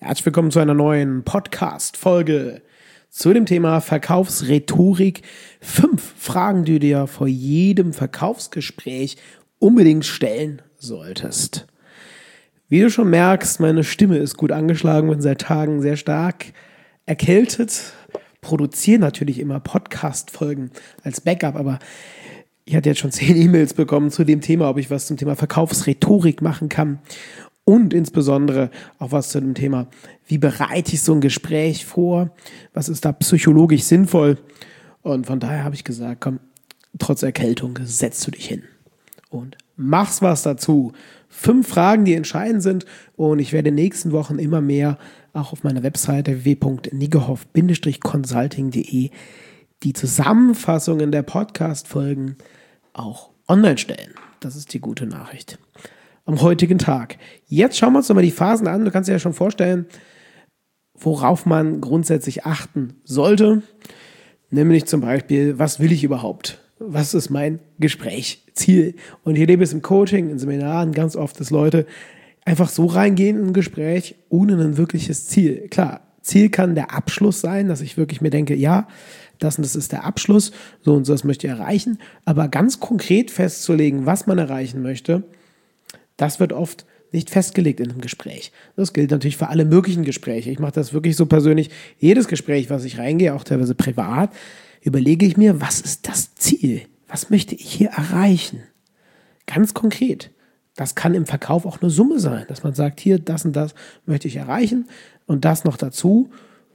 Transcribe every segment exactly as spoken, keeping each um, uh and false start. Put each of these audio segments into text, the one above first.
Herzlich willkommen zu einer neuen Podcast-Folge zu dem Thema Verkaufsrhetorik. Fünf Fragen, die du dir vor jedem Verkaufsgespräch unbedingt stellen solltest. Wie du schon merkst, meine Stimme ist gut angeschlagen, bin seit Tagen sehr stark erkältet. Produziere natürlich immer Podcast-Folgen als Backup, aber ich hatte jetzt schon zehn E-Mails bekommen zu dem Thema, ob ich was zum Thema Verkaufsrhetorik machen kann. Und insbesondere auch was zu dem Thema, wie bereite ich so ein Gespräch vor, was ist da psychologisch sinnvoll. Und von daher habe ich gesagt, komm, trotz Erkältung setzt du dich hin und machst was dazu. Fünf Fragen, die entscheidend sind, und ich werde in den nächsten Wochen immer mehr auch auf meiner Webseite w w w punkt niggehoff Bindestrich consulting punkt de die Zusammenfassungen der Podcast-Folgen auch online stellen. Das ist die gute Nachricht am heutigen Tag. Jetzt schauen wir uns nochmal die Phasen an. Du kannst dir ja schon vorstellen, worauf man grundsätzlich achten sollte. Nämlich zum Beispiel, was will ich überhaupt? Was ist mein Gesprächsziel? Und ich erlebe es im Coaching, in Seminaren ganz oft, dass Leute einfach so reingehen in ein Gespräch ohne ein wirkliches Ziel. Klar, Ziel kann der Abschluss sein, dass ich wirklich mir denke, ja, das und das ist der Abschluss, so und so, das möchte ich erreichen. Aber ganz konkret festzulegen, was man erreichen möchte, das wird oft nicht festgelegt in einem Gespräch. Das gilt natürlich für alle möglichen Gespräche. Ich mache das wirklich so persönlich. Jedes Gespräch, was ich reingehe, auch teilweise privat, überlege ich mir, was ist das Ziel? Was möchte ich hier erreichen? Ganz konkret. Das kann im Verkauf auch eine Summe sein, dass man sagt, hier, das und das möchte ich erreichen und das noch dazu.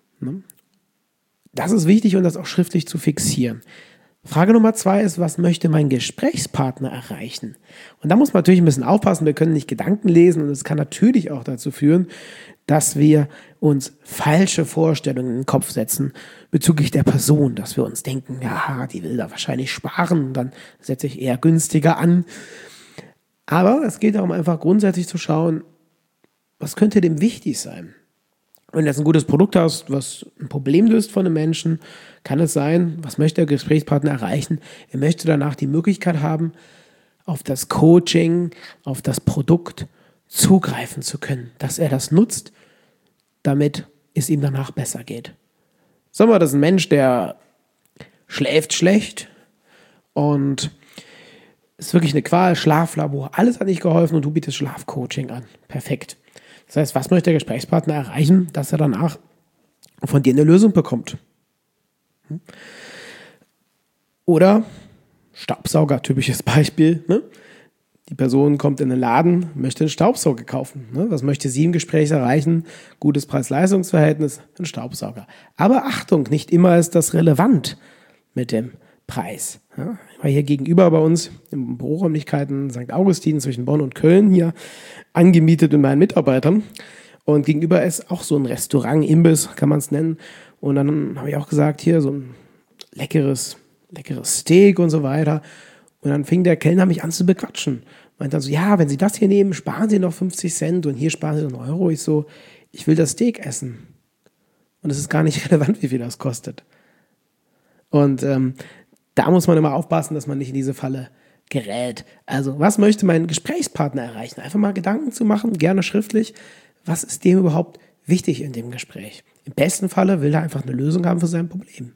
Das ist wichtig und das auch schriftlich zu fixieren. Frage Nummer zwei ist, was möchte mein Gesprächspartner erreichen? Und da muss man natürlich ein bisschen aufpassen, wir können nicht Gedanken lesen, und es kann natürlich auch dazu führen, dass wir uns falsche Vorstellungen in den Kopf setzen bezüglich der Person, dass wir uns denken, ja, die will da wahrscheinlich sparen, dann setze ich eher günstiger an. Aber es geht darum, einfach grundsätzlich zu schauen, was könnte dem wichtig sein? Wenn du jetzt ein gutes Produkt hast, was ein Problem löst von einem Menschen, kann es sein, was möchte der Gesprächspartner erreichen? Er möchte danach die Möglichkeit haben, auf das Coaching, auf das Produkt zugreifen zu können, dass er das nutzt, damit es ihm danach besser geht. Sagen wir, das ist ein Mensch, der schläft schlecht und ist wirklich eine Qual, Schlaflabor, alles hat nicht geholfen und du bietest Schlafcoaching an. Perfekt. Das heißt, was möchte der Gesprächspartner erreichen, dass er danach von dir eine Lösung bekommt? Oder Staubsauger, typisches Beispiel. Ne? Die Person kommt in den Laden, möchte einen Staubsauger kaufen. Ne? Was möchte sie im Gespräch erreichen? Gutes Preis-Leistungs-Verhältnis, ein Staubsauger. Aber Achtung, nicht immer ist das relevant mit dem Preis. Ja? Ich war hier gegenüber bei uns in Büroräumlichkeiten Sankt Augustin zwischen Bonn und Köln hier angemietet mit meinen Mitarbeitern. Und gegenüber ist auch so ein Restaurant, Imbiss kann man es nennen. Und dann habe ich auch gesagt, hier so ein leckeres, leckeres Steak und so weiter. Und dann fing der Kellner mich an zu bequatschen. Meint dann so, ja, wenn Sie das hier nehmen, sparen Sie noch fünfzig Cent und hier sparen Sie einen Euro. Ich so, ich will das Steak essen. Und es ist gar nicht relevant, wie viel das kostet. Und ähm, da muss man immer aufpassen, dass man nicht in diese Falle gerät. Also, was möchte mein Gesprächspartner erreichen? Einfach mal Gedanken zu machen, gerne schriftlich. Was ist dem überhaupt wichtig in dem Gespräch? Im besten Falle will er einfach eine Lösung haben für sein Problem.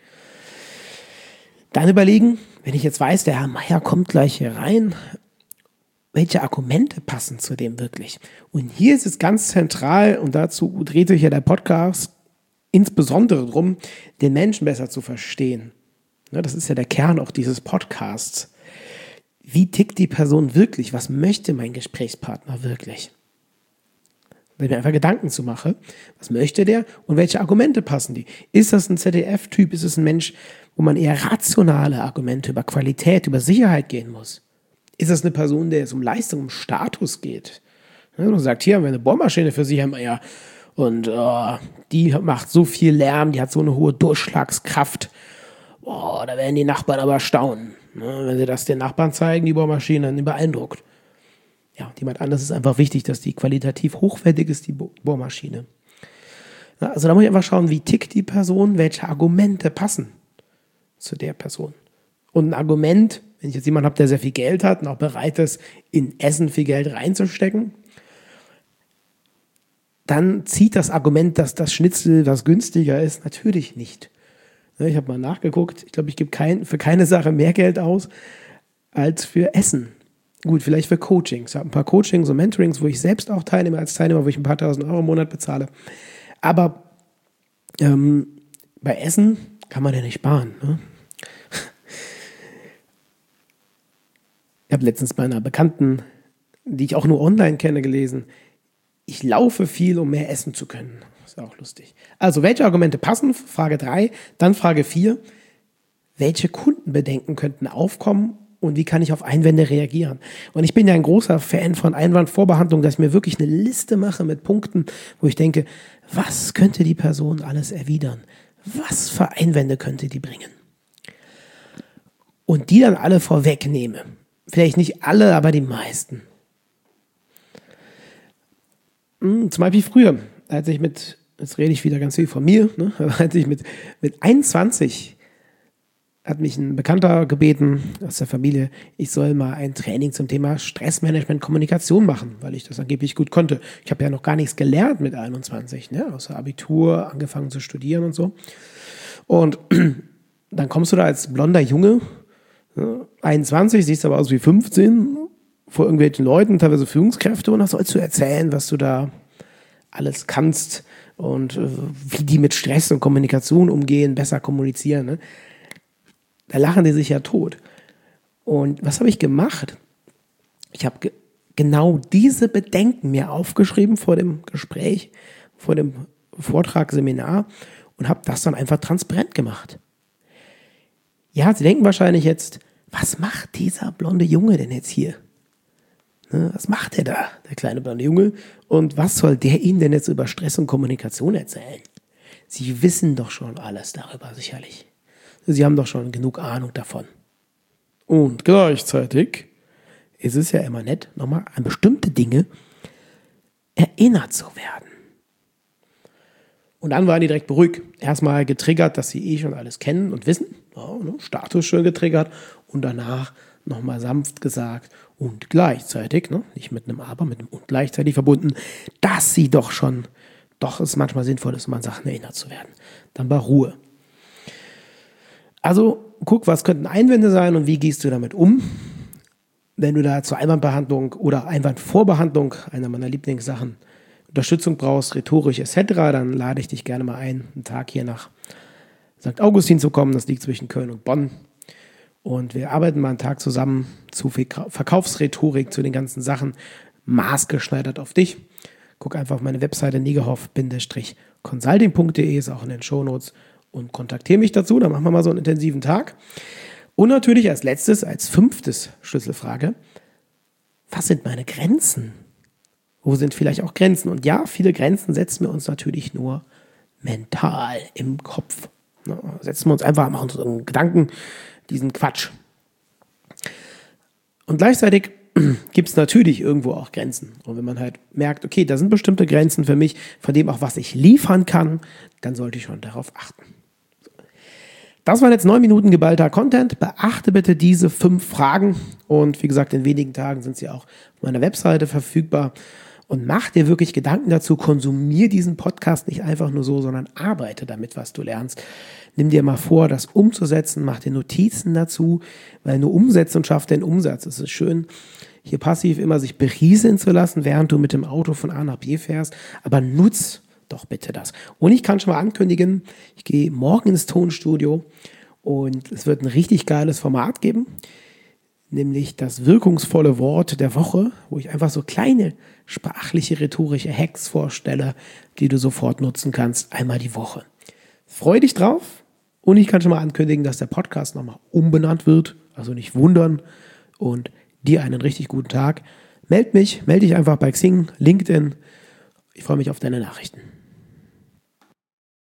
Dann überlegen, wenn ich jetzt weiß, der Herr Meier kommt gleich hier rein, welche Argumente passen zu dem wirklich? Und hier ist es ganz zentral, und dazu dreht sich ja der Podcast insbesondere darum, den Menschen besser zu verstehen. Das ist ja der Kern auch dieses Podcasts. Wie tickt die Person wirklich? Was möchte mein Gesprächspartner wirklich? Wenn ich mir einfach Gedanken zu mache, was möchte der und welche Argumente passen die? Ist das ein Z D F-Typ? Ist es ein Mensch, wo man eher rationale Argumente über Qualität, über Sicherheit gehen muss? Ist das eine Person, der es um Leistung, um Status geht? Man sagt, hier haben wir eine Bohrmaschine für Sie, Herr Meier, und oh, die macht so viel Lärm, die hat so eine hohe Durchschlagskraft. Boah, da werden die Nachbarn aber staunen. Ne? Wenn sie das den Nachbarn zeigen, die Bohrmaschine, dann beeindruckt. Ja, jemand anderes ist einfach wichtig, dass die qualitativ hochwertig ist, die Bohrmaschine. Ja, also da muss ich einfach schauen, wie tickt die Person, welche Argumente passen zu der Person. Und ein Argument, wenn ich jetzt jemanden habe, der sehr viel Geld hat und auch bereit ist, in Essen viel Geld reinzustecken, dann zieht das Argument, dass das Schnitzel was günstiger ist, natürlich nicht. Ich habe mal nachgeguckt, ich glaube, ich gebe kein, für keine Sache mehr Geld aus als für Essen. Gut, vielleicht für Coachings. Ich habe ein paar Coachings und Mentorings, wo ich selbst auch teilnehme als Teilnehmer, wo ich ein paar tausend Euro im Monat bezahle. Aber ähm, bei Essen kann man ja nicht sparen. Ne? Ich habe letztens bei einer Bekannten, die ich auch nur online kenne, gelesen, ich laufe viel, um mehr essen zu können. Ist auch lustig. Also, welche Argumente passen? Frage drei. Dann Frage vier. Welche Kundenbedenken könnten aufkommen und wie kann ich auf Einwände reagieren? Und ich bin ja ein großer Fan von Einwandvorbehandlung, dass ich mir wirklich eine Liste mache mit Punkten, wo ich denke, was könnte die Person alles erwidern? Was für Einwände könnte die bringen? Und die dann alle vorwegnehme. Vielleicht nicht alle, aber die meisten. Zum Beispiel früher, als ich mit, jetzt rede ich wieder ganz viel von mir, ne? als ich mit, mit einundzwanzig hat mich ein Bekannter gebeten aus der Familie, ich soll mal ein Training zum Thema Stressmanagement, Kommunikation machen, weil ich das angeblich gut konnte. Ich habe ja noch gar nichts gelernt mit einundzwanzig, ne? Außer Abitur, angefangen zu studieren und so. Und dann kommst du da als blonder Junge, ne? einundzwanzig, siehst aber aus wie fünfzehn, vor irgendwelchen Leuten, teilweise Führungskräfte, und was sollst du erzählen, was du da alles kannst und äh, wie die mit Stress und Kommunikation umgehen, besser kommunizieren. Ne? Da lachen die sich ja tot. Und was habe ich gemacht? Ich habe ge- genau diese Bedenken mir aufgeschrieben vor dem Gespräch, vor dem Vortrag, Seminar und habe das dann einfach transparent gemacht. Ja, Sie denken wahrscheinlich jetzt, was macht dieser blonde Junge denn jetzt hier? Was macht der da, der kleine blonde Junge? Und was soll der Ihnen denn jetzt über Stress und Kommunikation erzählen? Sie wissen doch schon alles darüber, sicherlich. Sie haben doch schon genug Ahnung davon. Und gleichzeitig ist es ja immer nett, nochmal an bestimmte Dinge erinnert zu werden. Und dann waren die direkt beruhigt. Erstmal getriggert, dass sie eh schon alles kennen und wissen. Ja, ne? Status schön getriggert. Und danach nochmal sanft gesagt und gleichzeitig, ne, nicht mit einem Aber, mit einem und gleichzeitig verbunden, dass sie doch schon, doch es manchmal sinnvoll ist, um an Sachen erinnert zu werden. Dann war Ruhe. Also guck, was könnten Einwände sein und wie gehst du damit um? Wenn du da zur Einwandbehandlung oder Einwandvorbehandlung, einer meiner Lieblingssachen, Unterstützung brauchst, rhetorisch et cetera, dann lade ich dich gerne mal ein, einen Tag hier nach Sankt Augustin zu kommen. Das liegt zwischen Köln und Bonn. Und wir arbeiten mal einen Tag zusammen zu Verkaufsrhetorik, zu den ganzen Sachen, maßgeschneidert auf dich. Guck einfach auf meine Webseite negerhoff Bindestrich consulting punkt de, ist auch in den Shownotes, und kontaktiere mich dazu. Dann machen wir mal so einen intensiven Tag. Und natürlich als letztes, als fünftes Schlüsselfrage, was sind meine Grenzen? Wo sind vielleicht auch Grenzen? Und ja, viele Grenzen setzen wir uns natürlich nur mental im Kopf. Setzen wir uns einfach, machen uns einen Gedanken, diesen Quatsch. Und gleichzeitig gibt es natürlich irgendwo auch Grenzen. Und wenn man halt merkt, okay, da sind bestimmte Grenzen für mich, von dem auch, was ich liefern kann, dann sollte ich schon darauf achten. Das waren jetzt neun Minuten geballter Content. Beachte bitte diese fünf Fragen. Und wie gesagt, in wenigen Tagen sind sie auch auf meiner Webseite verfügbar. Und mach dir wirklich Gedanken dazu, konsumier diesen Podcast nicht einfach nur so, sondern arbeite damit, was du lernst. Nimm dir mal vor, das umzusetzen, mach dir Notizen dazu, weil nur Umsetzung schafft den Umsatz. Es ist schön, hier passiv immer sich berieseln zu lassen, während du mit dem Auto von A nach B fährst, aber nutz doch bitte das. Und ich kann schon mal ankündigen, ich gehe morgen ins Tonstudio und es wird ein richtig geiles Format geben, nämlich das wirkungsvolle Wort der Woche, wo ich einfach so kleine sprachliche, rhetorische Hacks vorstelle, die du sofort nutzen kannst, einmal die Woche. Freu dich drauf und ich kann schon mal ankündigen, dass der Podcast nochmal umbenannt wird, also nicht wundern, und dir einen richtig guten Tag. Meld mich, melde dich einfach bei Xing, LinkedIn. Ich freue mich auf deine Nachrichten.